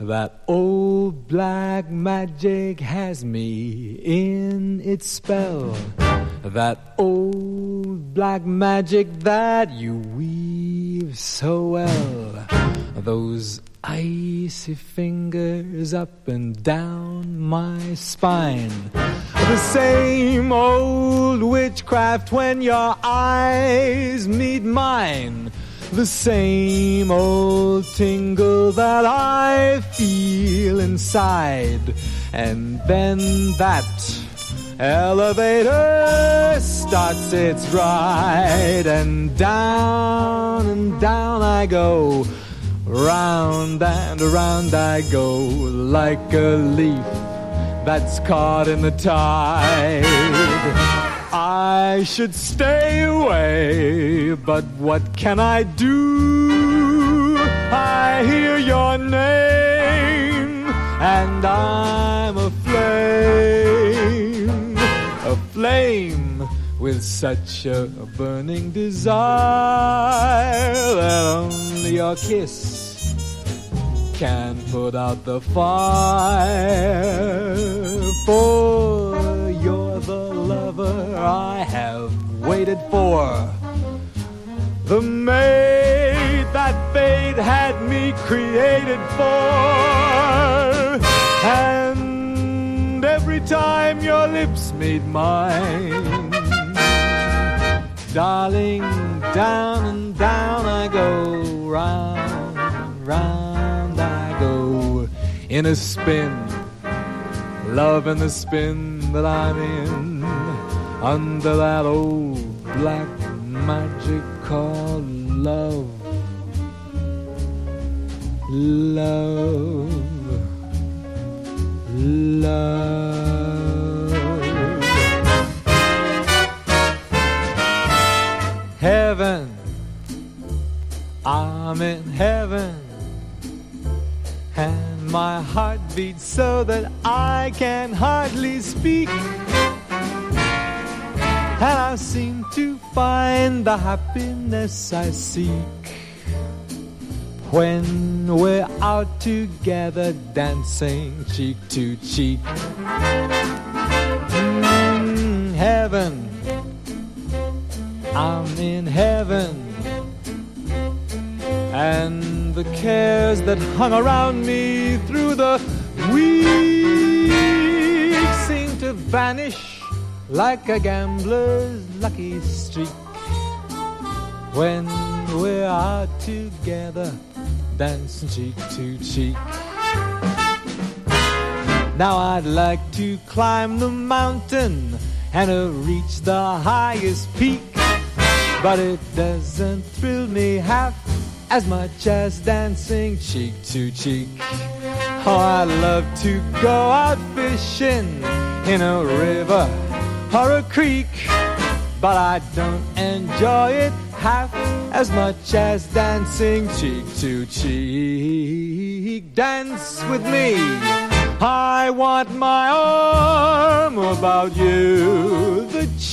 That old black magic has me in its spell. That old black magic that you weave so well. Those icy fingers up and down my spine. The same old witchcraft when your eyes meet mine. The same old tingle that I feel inside. And then that elevator starts its ride. And down I go. Round and around I go, like a leaf that's caught in the tide. I should stay away, but what can I do? I hear your name, and I'm aflame with such a burning desire that only your kiss can put out the fire. For you're the lover I have waited for, the mate that fate had me created for. And every time your lips meet mine, darling, down and down I go, round, round I go, in a spin, love in the spin that I'm in, under that old black magic called love. Love, love. Heaven, I'm in heaven, and my heart beats so that I can hardly speak. And I seem to find the happiness I seek when we're out together dancing cheek to cheek. Heaven, I'm in heaven, and the cares that hung around me through the week seem to vanish like a gambler's lucky streak when we're out together dancing cheek to cheek. Now I'd like to climb the mountain and reach the highest peak, but it doesn't thrill me half as much as dancing cheek to cheek. Oh, I love to go out fishing in a river or a creek, but I don't enjoy it half as much as dancing cheek to cheek. Dance with me, I want my arm about you. The